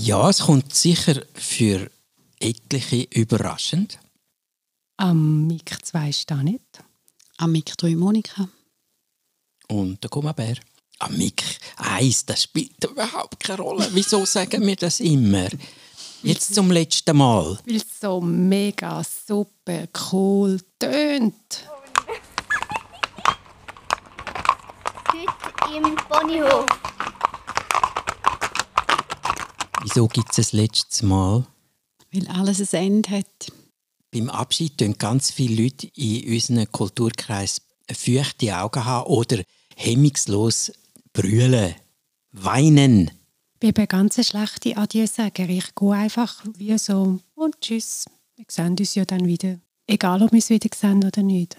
Ja, es kommt sicher für etliche überraschend. Am MIG 2 stehe nicht. Am MIG 3 Monika. Und der Gummibär. Am MIG 1, das spielt überhaupt keine Rolle. Wieso sagen wir das immer? Jetzt zum letzten Mal. Weil es so mega super cool tönt. Heute im Ponyhof. Wieso gibt es das letzte Mal? Weil alles ein Ende hat. Beim Abschied tun ganz viele Leute in unserem Kulturkreis feuchte Augen haben oder hemmungslos brüllen, weinen. Ich bin eine ganz schlechte Adieu-Sager. Ich gehe einfach wie so und tschüss. Wir sehen uns ja dann wieder. Egal, ob wir es wieder sehen oder nicht.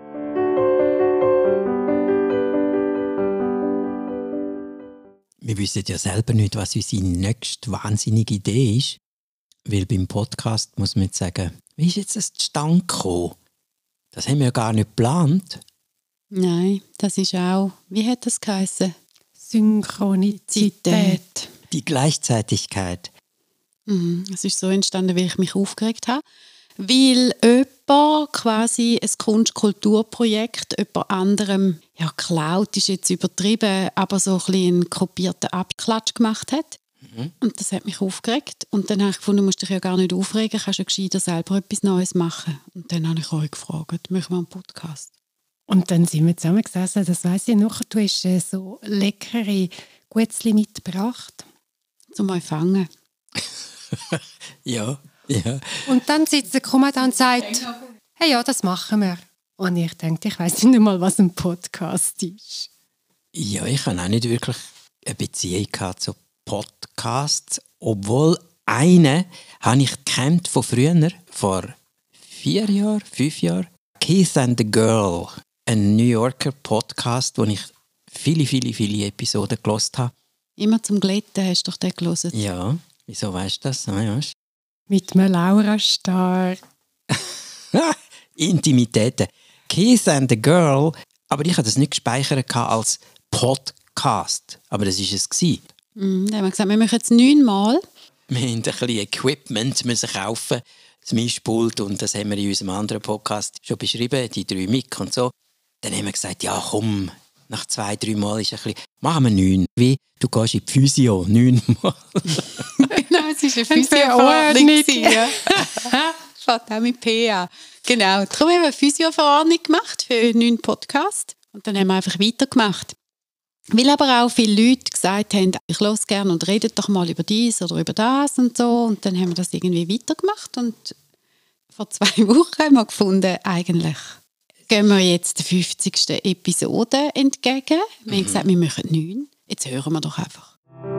Wir wissen ja selber nicht, was unsere nächste wahnsinnige Idee ist. Weil beim Podcast muss man jetzt sagen, wie ist jetzt das zustande gekommen? Das haben wir ja gar nicht geplant. Nein, das ist auch, wie hat das geheissen? Synchronizität. Die Gleichzeitigkeit. Es ist so entstanden, weil ich mich aufgeregt habe. Weil jemand quasi ein Kunst-Kulturprojekt jemand anderem, ja, klaut ist jetzt übertrieben, aber so ein bisschen einen kopierten Abklatsch gemacht hat. Und das hat mich aufgeregt. Und dann habe ich gefunden, du musst dich ja gar nicht aufregen, kannst ja gescheiter selber etwas Neues machen. Und dann habe ich euch gefragt, machen wir einen Podcast? Und dann sind wir zusammengesessen, das weiss ich noch, du hast so leckere Guetzli mitgebracht. Zum Empfangen. Ja. Und dann sitzt der Kommandant und sagt, hey, ja, das machen wir. Und ich dachte, ich weiss nicht mal, was ein Podcast ist. Ja, ich habe auch nicht wirklich eine Beziehung zu Podcasts, obwohl einen habe ich kennt von früher, vor 4 Jahren, 5 Jahren. Keith and the Girl, ein New Yorker Podcast, wo ich viele Episoden gehört habe. Immer zum Glätten hast du doch den gehört. Ja, wieso weißt du das? Ja. Mit einem Laura Star. Intimitäten. Keith and the Girl, aber ich habe das nicht gespeichert als Podcast, aber das war es. Dann haben wir gesagt, wir machen jetzt 9 Mal. Wir mussten ein bisschen Equipment müssen kaufen, das Mischpult, und das haben wir in unserem anderen Podcast schon beschrieben, die 3 Mic und so. Dann haben wir gesagt, ja komm, nach 2-3 Mal ist ein bisschen, machen wir 9. Wie, du gehst in die Physio, 9 Mal. Genau, es war eine Physioverordnung. Fährt auch mit PA. Genau, darum haben wir eine Physioverordnung gemacht für einen neuen Podcast. Und dann haben wir einfach weitergemacht. Weil aber auch viele Leute gesagt haben, ich höre es gerne und redet doch mal über dies oder über das und so. Und dann haben wir das irgendwie weitergemacht. Und vor 2 Wochen haben wir gefunden, eigentlich gehen wir jetzt der 50. Episode entgegen. Wir haben gesagt, wir machen 9. Jetzt hören wir doch einfach.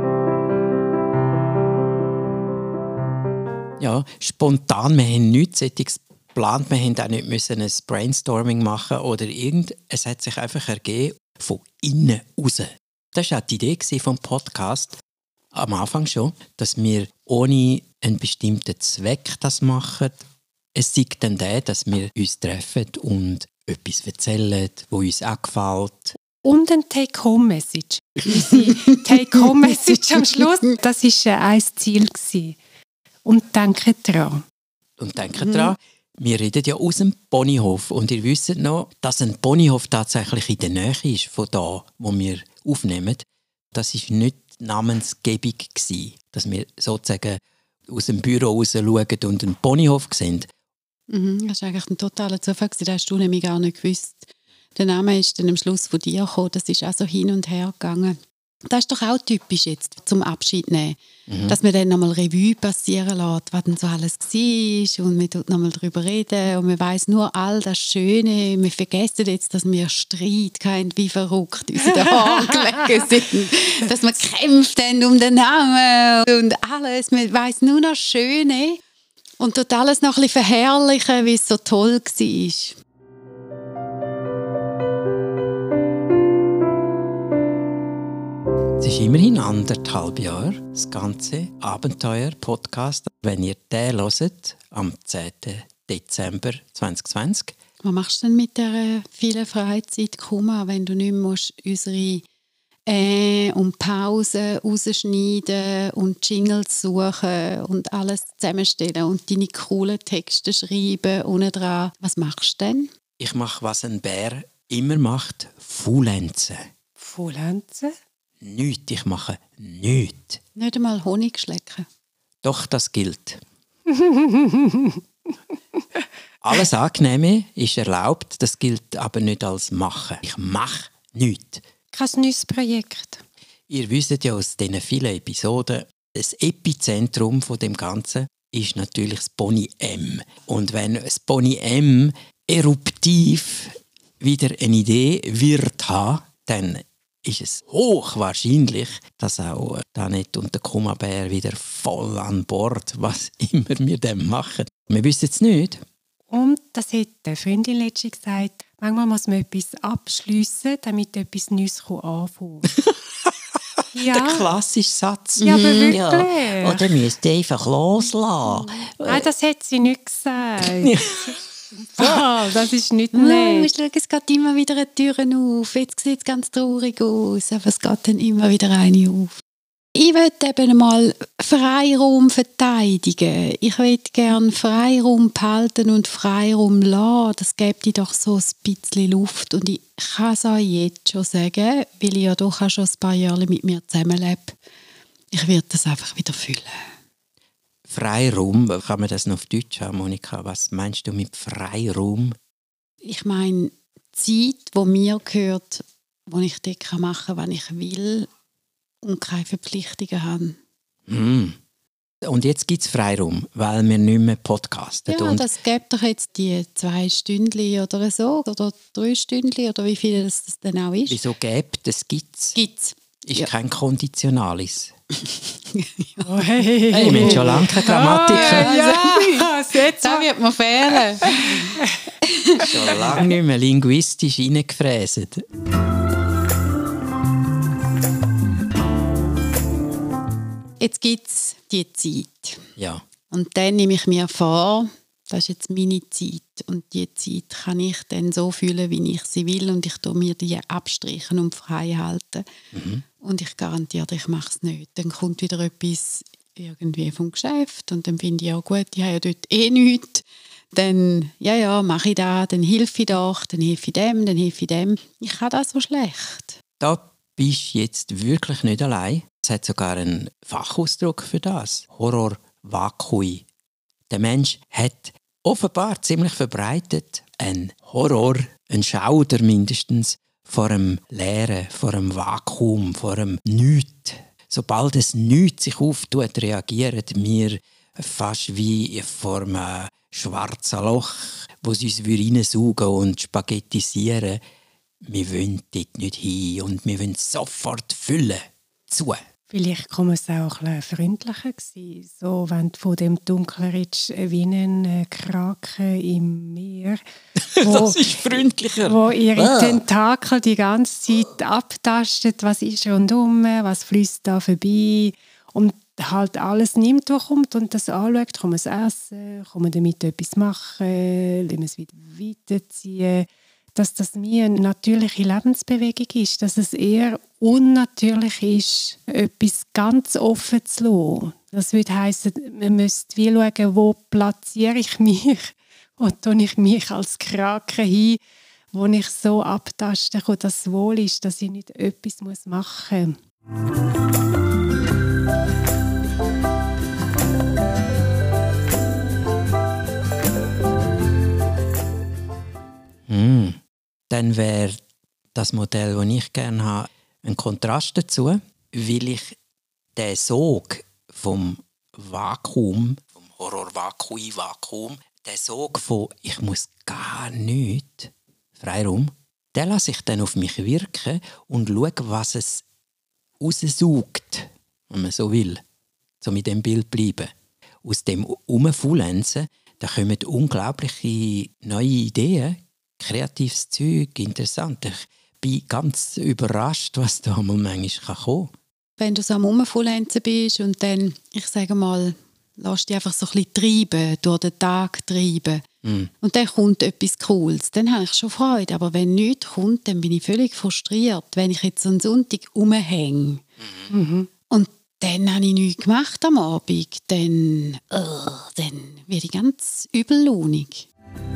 Ja, spontan, wir haben nichts solches geplant, wir mussten auch nicht müssen ein Brainstorming machen oder es hat sich einfach ergeben, von innen raus. Das war auch die Idee vom Podcast, am Anfang schon, dass wir ohne einen bestimmten Zweck das machen. Es sei dann der, dass wir uns treffen und etwas erzählen, was uns auch gefällt. Und ein Take-Home-Message. Unsere Take-Home-Message am Schluss, das war ein Ziel gewesen. Und denkt dran. Und denkt dran, wir reden ja aus dem Ponyhof. Und ihr wisst noch, dass ein Ponyhof tatsächlich in der Nähe ist von da, wo wir aufnehmen. Das war nicht Namensgebung gewesen, dass wir sozusagen aus dem Büro raus schauen und einen Ponyhof sehen. Das war eigentlich ein totaler Zufall. Das hast du nämlich gar nicht gewusst. Der Name ist dann am Schluss von dir gekommen. Das ist auch so hin und her gegangen. Das ist doch auch typisch jetzt zum Abschied nehmen. Dass man dann nochmal Revue passieren lässt, was denn so alles war. Und wir tut nochmal darüber reden. Und man weiss nur all das Schöne. Wir vergessen jetzt, dass wir Streit hatten, wie verrückt uns in den Haaren gelegen sind. Dass wir gekämpft haben um den Namen und alles. Man weiss nur noch das Schöne. Und tut alles noch ein bisschen verherrlichen, wie es so toll war. Es ist immerhin 1,5 Jahre, das ganze Abenteuer-Podcast. Wenn ihr den hört, am 10. Dezember 2020. Was machst du denn mit dieser vielen Freizeit, wenn du nicht mehr unsere und Pausen rausschneiden und Jingles suchen und alles zusammenstellen und deine coolen Texte schreiben unten dran. Was machst du denn? Ich mache, was ein Bär immer macht, faulenzen. Faulenzen? Nichts, ich mache nichts. Nicht einmal Honig schlecken. Doch, das gilt. Alles Angenehme ist erlaubt, das gilt aber nicht als Machen. Ich mache nichts. Kein neues Projekt. Ihr wisst ja aus diesen vielen Episoden, das Epizentrum von dem Ganzen ist natürlich das Pony M. Und wenn das Pony M eruptiv wieder eine Idee wird haben, dann ist es hochwahrscheinlich, dass auch Danette und der Kummerbär wieder voll an Bord, was immer wir dann machen. Wir wissen es nicht. Und das hat eine Freundin letztens gesagt, manchmal muss man etwas abschliessen, damit etwas Neues anfangen kann. Der klassische Satz. Ja, aber wirklich. Ja. Oder müsst ihr einfach loslassen. Nein, das hat sie nicht gesagt. Das ist nicht nett. Schau, es geht immer wieder eine Tür auf. Jetzt sieht es ganz traurig aus, aber es geht dann immer wieder eine auf. Ich möchte eben mal Freiraum verteidigen. Ich möchte gerne Freiraum behalten und Freiraum lassen. Das gibt dir doch so ein bisschen Luft. Und ich kann es euch jetzt schon sagen, weil ich ja doch auch schon ein paar Jahre mit mir zusammenlebe. Ich werde das einfach wieder füllen. Freiraum, kann man das noch auf Deutsch haben, Monika? Was meinst du mit Freiraum? Ich meine, die Zeit, die mir gehört, wo ich dort machen kann, was ich will und keine Verpflichtungen habe. Und jetzt gibt es Freiraum, weil wir nicht mehr podcasten. Ja, und das gibt doch jetzt die 2 Stündchen oder so, oder 3 Stündchen, oder wie viel das dann auch ist. wieso gibt es? Gibt's? Gibt's. Ist Ja. kein Konditionalis. Oh, hey. Hey, wir haben schon lange keine Grammatiker. Ja, setz Da wird mir fehlen. Schon lange nicht mehr linguistisch reingefräset. Jetzt gibt es die Zeit. Ja. Und dann nehme ich mir vor, das ist jetzt meine Zeit. Und die Zeit kann ich dann so fühlen, wie ich sie will. Und ich tue mir die abstreichen und frei halten. Und ich garantiere, ich mache es nicht. Dann kommt wieder etwas irgendwie vom Geschäft. Und dann finde ich auch gut, ich habe ja dort nichts. Dann, ja, mache ich das, dann helfe ich doch, dann helfe ich dem, dann helfe ich dem. Ich kann das so schlecht. Da bist du jetzt wirklich nicht allein. Es hat sogar einen Fachausdruck für das. Horror Vakui. Der Mensch hat offenbar ziemlich verbreitet einen Horror, einen Schauder mindestens, vor dem Leeren, vor dem Vakuum, vor dem Nichts. Sobald es Nichts sich auftut, reagieren wir fast wie vor einem schwarzen Loch, wo sie uns reinsaugen und spaghettisieren. Wir wollen dort nicht hin und wir wollen sofort füllen. Zu. Vielleicht kann es auch ein bisschen freundlicher sein. So, wenn du von dem Dunklen redest, wie ein Kraken im Meer. Das ist freundlicher. Wo ihre Tentakel die ganze Zeit abtastet, was ist rundum, was fließt da vorbei. Und halt alles nimmt, was kommt und das anschaut. Kann man es essen, kann man damit etwas machen, lassen wir es wieder weiterziehen. Dass das mir eine natürliche Lebensbewegung ist, dass es eher unnatürlich ist, etwas ganz offen zu lassen. Das würde heissen, man müsste wie schauen, wo platziere ich mich, wo tue ich mich als Kraken hin, wo ich so abtaste, wo das wohl ist, dass ich nicht etwas machen muss. Dann wäre das Modell, das ich gerne habe, ein Kontrast dazu, weil ich den Sog vom Vakuum, vom Horror-Vakui-Vakuum, den Sog von «ich muss gar nichts», Freiraum, den lasse ich dann auf mich wirken und schaue, was es raussaugt, wenn man so will, so mit dem Bild bleiben. Aus dem Umfaulenzen, da kommen unglaubliche neue Ideen, kreatives Zeug, interessant. Ich bin ganz überrascht, was da mal manchmal kommen kann. Wenn du so am Rumfaulenzen bist und dann, ich sage mal, lass dich einfach so ein bisschen treiben, durch den Tag treiben, und dann kommt etwas Cooles, dann habe ich schon Freude. Aber wenn nichts kommt, dann bin ich völlig frustriert. Wenn ich jetzt am Sonntag rumhänge und dann habe ich nichts gemacht am Abend, dann werde ich ganz übellaunig.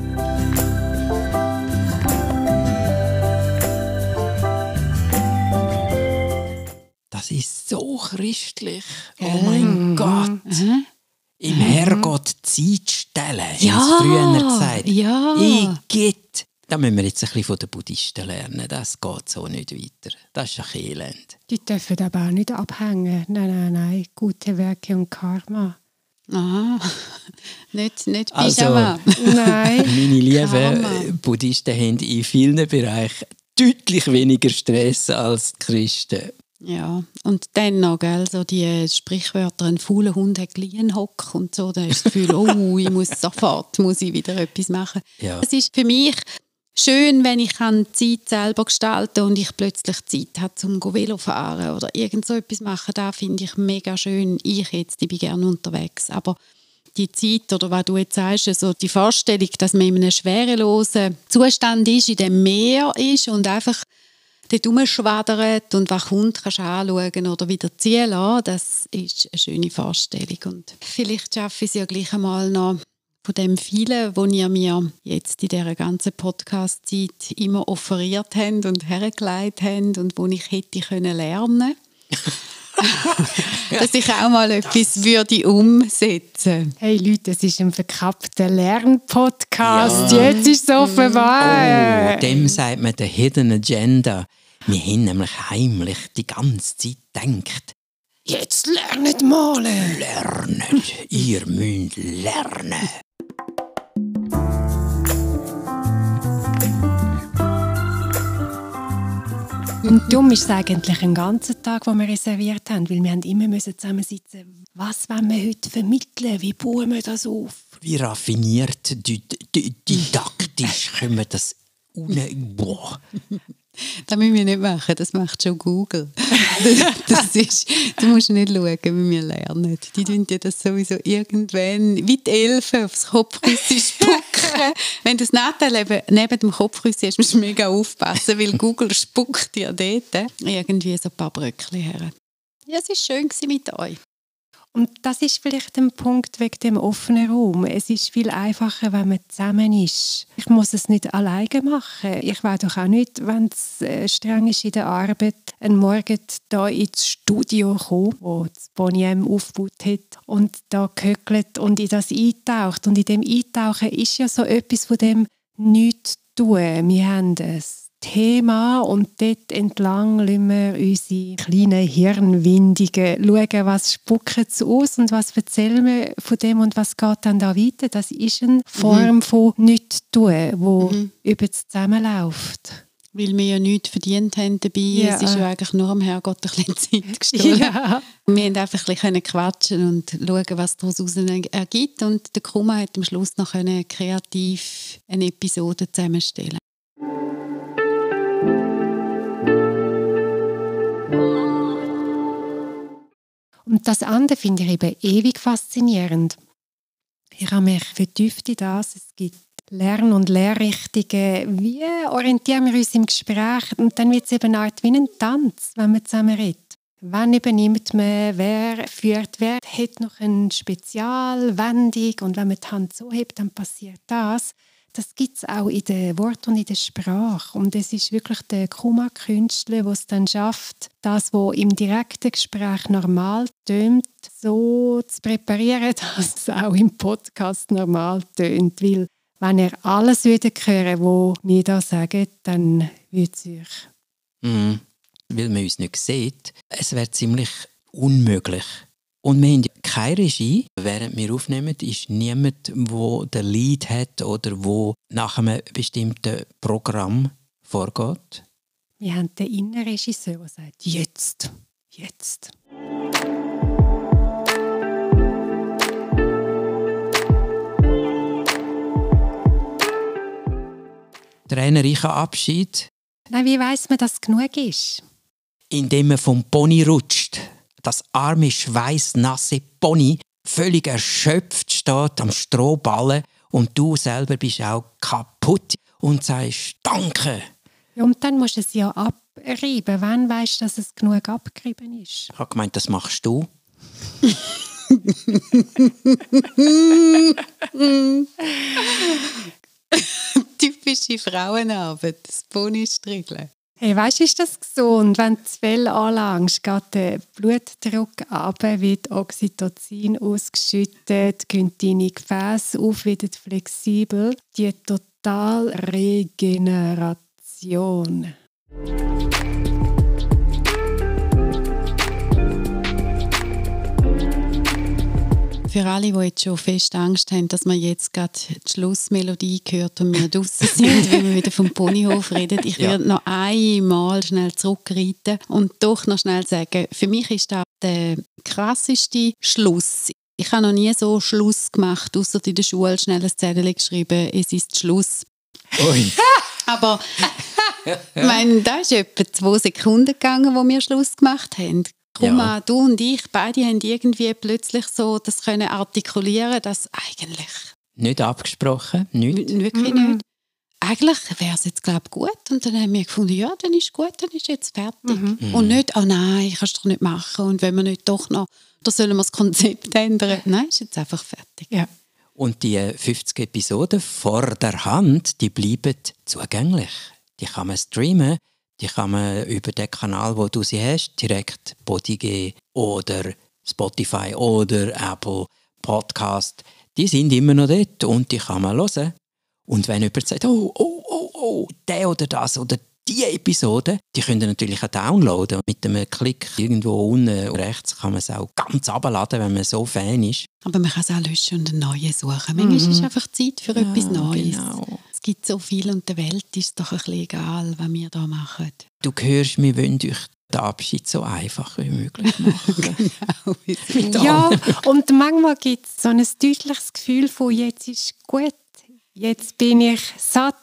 Das ist so christlich. Oh mein Gott. Im Herrgott Zeit stellen, haben Ja, sie früher gesagt. ja. Igitt. Da müssen wir jetzt ein bisschen von den Buddhisten lernen. Das geht so nicht weiter. Das ist ein Elend. Die dürfen aber auch nicht abhängen. Nein. Gute Werke und Karma. Aha. Nicht Also, Pyjama. Nein. Meine lieben Karma. Buddhisten haben in vielen Bereichen deutlich weniger Stress als die Christen. Ja, und dann noch, gell, so die Sprichwörter, ein fauler Hund hat gleich einen Hock und so, da ist das Gefühl, ich muss wieder etwas machen. Ja. Es ist für mich schön, wenn ich die Zeit selber gestalten kann und ich plötzlich Zeit habe, zum Velo fahren oder irgend so etwas machen. Das finde ich mega schön. Ich bin gerne unterwegs, aber die Zeit, oder was du jetzt sagst, also die Vorstellung, dass man in einem schwerelosen Zustand ist, in dem Meer ist und einfach dort rumschwadert und was kommt, kannst du anschauen oder wieder ziehen lassen, das ist eine schöne Vorstellung. Und vielleicht schaffe ich es ja gleich einmal noch von dem vielen, was ihr mir jetzt in dieser ganzen Podcast-Zeit immer offeriert habt und hergelegt habt und wo ich hätte lernen können. Dass ich auch mal etwas würde umsetzen. Hey Leute, es ist ein verkappter Lernpodcast. Jetzt ist es offenbar. Dem sagt man der Hidden Agenda. Wir haben nämlich heimlich die ganze Zeit gedacht, Jetzt lernt malen. lernen, ihr müsst lernen. Und darum ist es eigentlich ein ganzer Tag, den wir reserviert haben, weil wir haben immer zusammensitzen. Was wollen wir heute vermitteln? Wie bauen wir das auf? Wie raffiniert, didaktisch können wir das Boah. Das müssen wir nicht machen, das macht schon Google. Du musst nicht schauen, wie wir lernen. Die tun dir das sowieso irgendwann, wie die Elfen, aufs Kopfkissen spucken. Wenn du das Nattel neben dem Kopfkissen hast, musst du mega aufpassen, weil Google spuckt dir dort irgendwie so ein paar Bröckchen her. Ja, es war schön mit euch. Und das ist vielleicht ein Punkt wegen dem offenen Raum. Es ist viel einfacher, wenn man zusammen ist. Ich muss es nicht alleine machen. Ich will doch auch nicht, wenn es streng ist in der Arbeit, einen Morgen hier ins Studio kommen, wo das Bonnie M aufgebaut hat und da gehöckelt und in das eintaucht. Und in dem Eintauchen ist ja so etwas von dem nichts tun. Wir haben es Thema und dort entlang lassen wir unsere kleinen Hirnwindungen schauen, was spucken sie aus und was erzählen wir von dem und was geht dann da weiter. Das ist eine Form von Nichts-Tun, die über das Zusammenläuft. Weil wir ja nichts verdient haben dabei. Ja. Es ist ja eigentlich nur am Herrgott ein bisschen Zeit gestohlen. Ja. Wir haben einfach ein bisschen quatschen und schauen, was daraus ergibt. Und der Kuma hat am Schluss noch kreativ eine Episode zusammenstellen. Und das andere finde ich eben ewig faszinierend. Ich habe mich vertieft in das. Es gibt Lern- und Lehrrichtungen. Wie orientieren wir uns im Gespräch? Und dann wird es eben eine Art wie ein Tanz, wenn man zusammen redet. Wann übernimmt man, wer führt, wer hat noch eine Spezialwendung und wenn man die Hand so hebt, dann passiert das. Das gibt es auch in den Worten und in der Sprache. Und es ist wirklich der Kuma-Künstler, der es dann schafft, das, was im direkten Gespräch normal tönt, so zu präparieren, dass es auch im Podcast normal tönt. Weil wenn ihr alles hören würde, was wir da sagen, dann würde es euch... Weil man uns nicht sieht, es wäre ziemlich unmöglich. Und wir haben keine Regie. Während wir aufnehmen, ist niemand, der den Lead hat oder der nach einem bestimmten Programm vorgeht. Wir haben den Innenregisseur, der sagt, jetzt. Trainerreicher Abschied, Nein, wie weiss man, dass es genug ist? indem man vom Pony rutscht. Das arme, schweißnasse Pony völlig erschöpft steht am Strohballen und du selber bist auch kaputt und sagst «Danke». Ja, und dann musst du es ja abreiben. Wann weisst du, dass es genug abgerieben ist? Ich habe gemeint, das machst du. Typische Frauenarbeit, das Ponystriegeln. Hey, weißt du, ist das gesund, wenn du das Fell anlangst, geht der Blutdruck runter, wird Oxytocin ausgeschüttet, gehen deine Gefäße auf, werden flexibel. Die Totalregeneration. Für alle, die jetzt schon fest Angst haben, dass man jetzt gerade die Schlussmelodie hört und wir draussen sind, wenn wir wieder vom Ponyhof reden, ich werde noch einmal schnell zurückreiten und doch noch schnell sagen, für mich ist das der krasseste Schluss. Ich habe noch nie so Schluss gemacht, ausser in der Schule schnell ein Zettel geschrieben, es ist Schluss. Ui. Aber da ist etwa 2 Sekunden gegangen, wo wir Schluss gemacht haben. Kuma, du und ich, beide haben irgendwie plötzlich so das können artikulieren, dass eigentlich... Nicht abgesprochen, nicht. Wirklich nicht. Eigentlich wäre es jetzt, glaube ich, gut. Und dann haben wir gefunden, ja, dann ist gut, dann ist jetzt fertig. Und nicht, oh nein, kannst du doch nicht machen. Und wenn wir nicht doch noch, da sollen wir das Konzept ändern. Nein, ist jetzt einfach fertig. Ja. Und die 50 Episoden vor der Hand, die bleiben zugänglich. Die kann man streamen. Die kann man über den Kanal, wo du sie hast, direkt Podigee oder Spotify oder Apple Podcast, die sind immer noch dort und die kann man hören. Und wenn jemand sagt, oh, der oder das oder die Episode, die könnt ihr natürlich auch downloaden. Mit einem Klick irgendwo unten rechts kann man es auch ganz runterladen, wenn man so Fan ist. Aber man kann es auch löschen und eine neue suchen. Manchmal ist es einfach Zeit für etwas Neues. Genau. Es gibt so viel und der Welt ist es doch ein bisschen egal, was wir hier machen. Du hörst, wir wollen euch den Abschied so einfach wie möglich machen. Genau. Ja, und manchmal gibt es so ein deutliches Gefühl von «Jetzt ist gut, jetzt bin ich satt».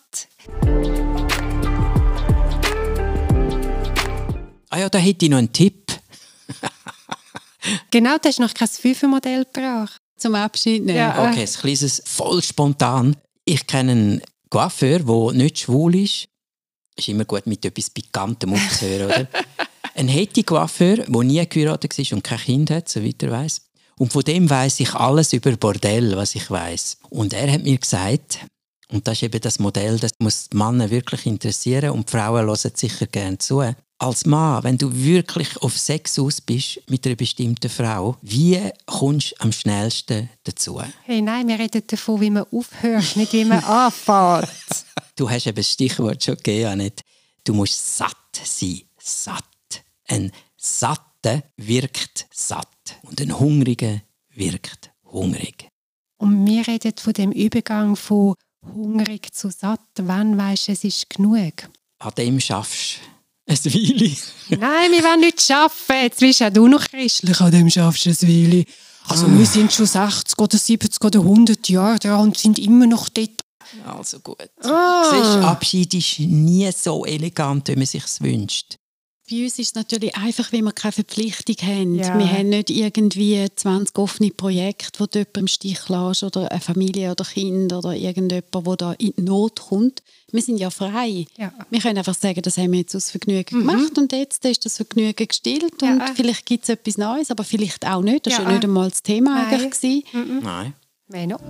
Ah ja, da hätte ich noch einen Tipp. Genau, du hast noch kein 5-Modell gebracht. Zum Abschied nehmen. Ja. Okay, ein kleines, voll spontan. Ich kenne einen Coiffeur, der nicht schwul ist. Ist immer gut, mit etwas Pikantem aufzuhören, oder? Ein Hetty-Coiffeur, der nie geheiratet war und kein Kind hat, soweit er weiss. Und von dem weiss ich alles über Bordell, was ich weiss. Und er hat mir gesagt, und das ist eben das Modell, das muss die Männer wirklich interessieren und die Frauen hören sicher gerne zu. Als Mann, wenn du wirklich auf Sex aus bist mit einer bestimmten Frau, wie kommst du am schnellsten dazu? Hey, nein, wir reden davon, wie man aufhört, nicht wie man anfängt. Du hast eben das Stichwort schon gegeben, Annette. Du musst satt sein. Satt. Ein Satter wirkt satt. Und ein Hungriger wirkt hungrig. Und wir reden von dem Übergang von hungrig zu satt. Wann weisst du, es ist genug? An dem schaffst du ein Weile. Nein, wir wollen nicht arbeiten. Jetzt bist ja du noch christlich, an dem schaffst du ein Weile. Also wir sind schon 60 oder 70 oder 100 Jahre dran und sind immer noch dort. Also gut. Siehst, Abschied ist nie so elegant, wie man es sich wünscht. Bei uns ist es natürlich einfach, weil wir keine Verpflichtung haben. Ja. Wir haben nicht irgendwie 20 offene Projekte, wo du jemanden im Stich lässt oder eine Familie oder Kind oder irgendjemand, der da in die Not kommt. Wir sind ja frei. Ja. Wir können einfach sagen, das haben wir jetzt aus Vergnügen gemacht und jetzt ist das Vergnügen gestillt und vielleicht gibt es etwas Neues, aber vielleicht auch nicht. Das war ja nicht einmal das Thema eigentlich. Nein. Mehr noch?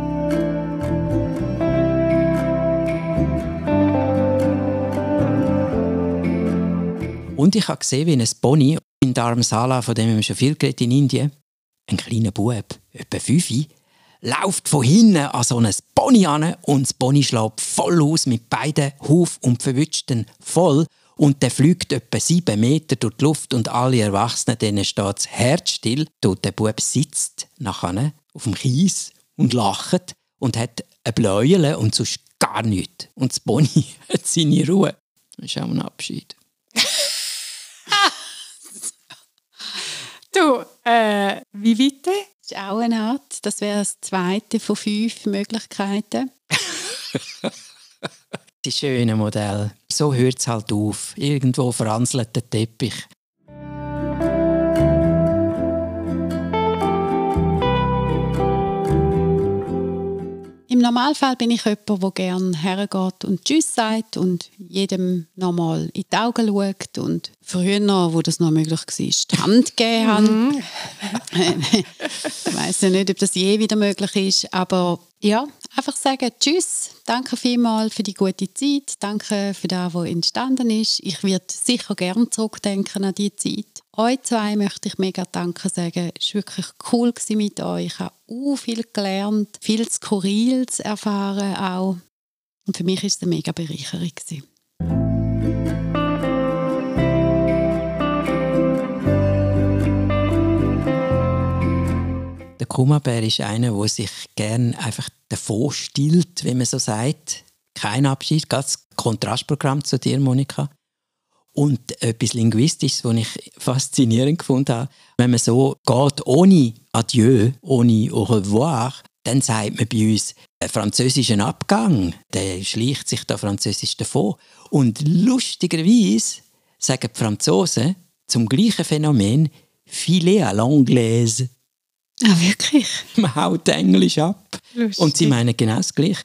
Und ich habe gesehen, wie ein Pony in Dharamsala, von dem haben wir schon viel geredet in Indien, ein kleiner Bub, etwa 5, läuft von hinten an so ein Pony an und das Pony schlägt voll aus mit beiden Huf und verwünscht ihn voll. Und der fliegt etwa 7 Meter durch die Luft und alle Erwachsenen, denen steht das Herz still. Der Bub sitzt nachher auf dem Kies und lacht und hat ein Bläuel und sonst gar nichts. Und das Pony hat seine Ruhe. Das ist auch ein Abschied. Du, wie weiter? Das ist auch eine Art. Das wäre das 2. von 5 Möglichkeiten. Die schönen Modelle. So hört es halt auf. Irgendwo verranselt der Teppich. Im Normalfall bin ich jemand, der gerne hergeht und Tschüss sagt und jedem nochmal in die Augen schaut und früher, wo das noch möglich war, die Hand gegeben habe. Ich weiss ja nicht, ob das je wieder möglich ist, aber ja, einfach sagen Tschüss, danke vielmals für die gute Zeit, danke für das, was entstanden ist. Ich werde sicher gerne zurückdenken an diese Zeit. Euch zwei möchte ich mega Danke sagen. Es war wirklich cool mit euch. Ich habe viel gelernt, viel Skurriles erfahren auch. Und für mich war es eine mega Bereicherung. Der Kummerbär ist einer, der sich gerne einfach davon stillt, wie man so sagt. Kein Abschied, ganz Kontrastprogramm zu dir, Monika. Und etwas Linguistisches, was ich faszinierend gefunden habe. Wenn man so geht, ohne Adieu, ohne Au revoir, dann sagt man bei uns einen französischen Abgang. Der schleicht sich da Französisch davon. Und lustigerweise sagen die Franzosen zum gleichen Phänomen «filer à l'anglaise». Ah, wirklich? Man haut Englisch ab. Lustig. Und sie meinen genau das Gleiche.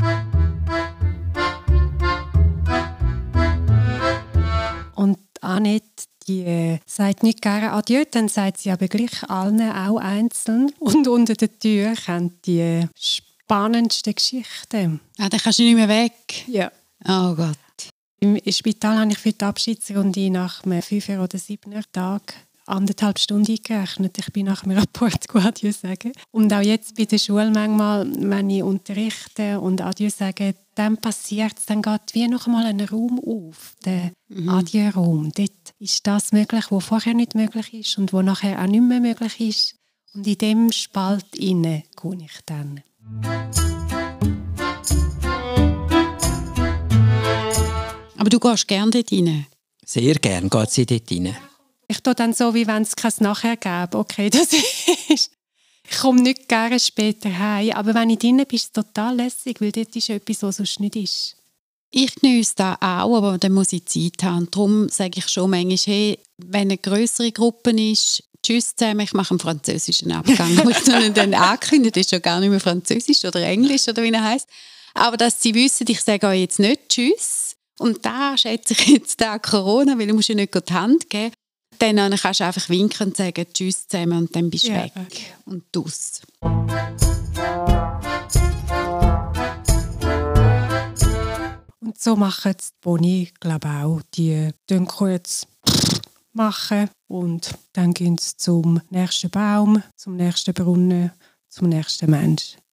Und Annette, die sagt nicht gerne Adieu, dann sagt sie aber gleich allen auch einzeln. Und unter der Tür kennt die spannendsten Geschichten. Ah, dann kannst du nicht mehr weg. Ja. Oh Gott. Im Spital habe ich für die Abschiedsrunde nach einem 5 oder 7 Tag 1,5 Stunden eingerechnet. Ich bin nach dem Rapport Adieu sagen. Und auch jetzt bei der Schule manchmal, wenn ich unterrichte und Adieu sage, dann passiert es, dann geht wie noch einmal ein Raum auf, der Adieu-Raum. Dort ist das möglich, was vorher nicht möglich ist und was nachher auch nicht mehr möglich ist. Und in dem Spalt inne gehe ich dann. Aber du gehst gerne dort rein? Sehr gern geht sie dort rein. Ich tue dann so, wie wenn es kein Nachher gäbe. Okay, das ist... Ich komme nicht gerne später heim, aber wenn ich drin bin, ist es total lässig, weil dort ist etwas, was sonst nicht ist. Ich genieße das auch, aber dann muss ich Zeit haben. Darum sage ich schon manchmal, hey, wenn eine grössere Gruppe ist, tschüss zusammen, ich mache einen französischen Abgang. Ich habe dann angekündigt, das ist ja gar nicht mehr Französisch oder Englisch oder wie er heisst. Aber dass sie wissen, ich sage euch jetzt nicht tschüss. Und da schätze ich jetzt auch Corona, weil du musst ja nicht die Hand geben. Dann kannst du einfach winken und sagen tschüss zusammen und dann bist du weg. Und aus. Und so machen es die Boni, glaube ich, auch. Die tun kurz machen und dann gehen sie zum nächsten Baum, zum nächsten Brunnen, zum nächsten Mensch.